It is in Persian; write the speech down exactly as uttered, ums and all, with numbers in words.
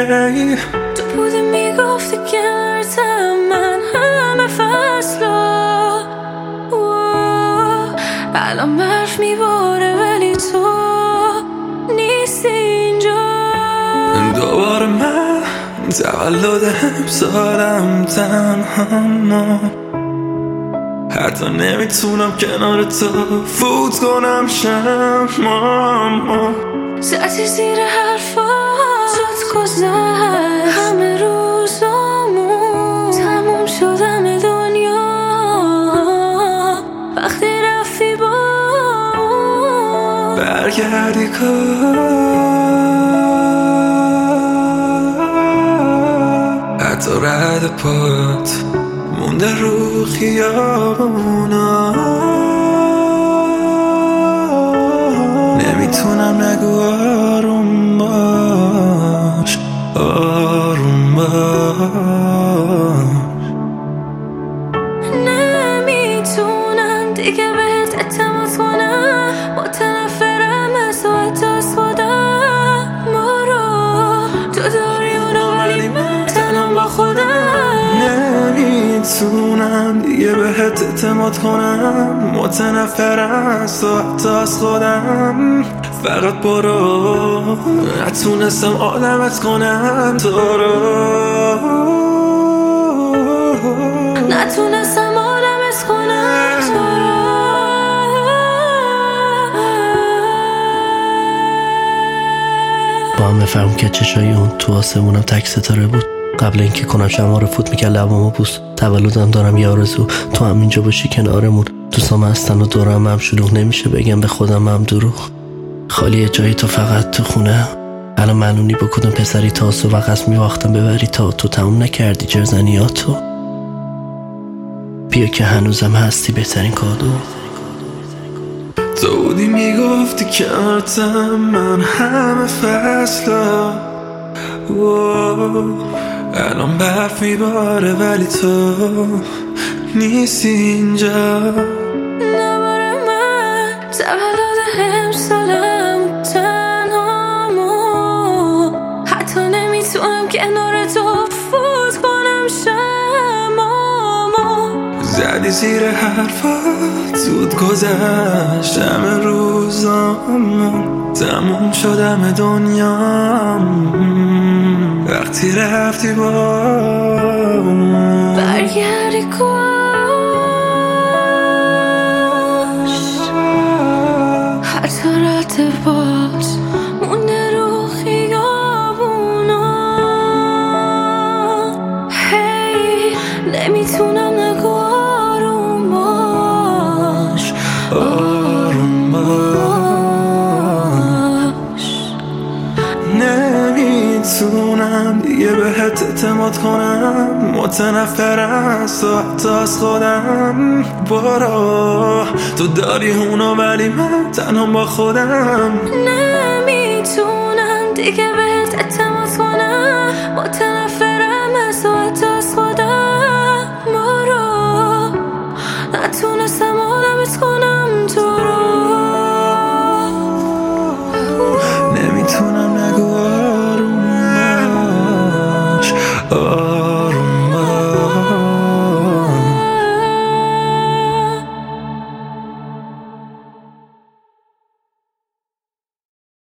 هی تو بودی میگفتی کنارتم من همه فصلا، الان برف میباره ولی تو نیستی اینجا. دوباره من تولد امسالم تنها، حتی نمیتونم کنار تو فوت کنم شمام. زدی زیر حرفا زود گذشت همه روزامون، تموم شدم دنیا وقتی رفتی با برگردی کار، حتی رد پات مونده رو خیابونا. نمیتونم نگو آروم باش، آروم باش. نمیتونم دیگه بهت اعتماد کنم، متنفرم از تو حتی از خودم. برو تو داری اونو ولی من تنم با خودم. نمیتونم دیگه بهت اعتماد کنم، متنفرم از تو حتی از خودم. فقط برو، نتونستم آدمت کنم تو رو، نتونستم آدمت کنم تو رو. با هم بفرم که چشای اون تو آسمونم تک ستاره بود. قبل اینکه کنم شمع رو فوت میکرد لبامو بوس. تولدم دارم یه آرزو، تو هم اینجا باشی کنارمون. دوستام هستن و دورم هم شلوغ، نمیشه بگم به خودم هم دروغ. خالیه جایی تو فقط تو خونه، الان معلوم نی با کدوم پسری تاسو و قسم میواختم ببری تا تو تموم نکردی جرزنیاتو. بیا که هنوزم هستی بهترین کادو. تو بودی میگفتی کنارتم من همه فصلا، الان برف میباره ولی تو نیستی اینجا. دوباره من تولد امسالم تنهامو، حتی نمیتونم کنار تو فوت کنم شمامو. زدی زیر حرفات زود گذشت همه روزامون، تموم شدم دنیام وقتی رفتی با برگردی کاش، حتی رد باز مونده رو خیابونا. هی نمیتونم نگو آروم باش، آروم باش. نمیتونم دیگه بهت اعتماد کنم، متنفرم از تو حتی از خودم. برو تو داری اونو ولی من تنها با خودم. نمیتونم دیگه بهت اعتماد کنم، متنفرم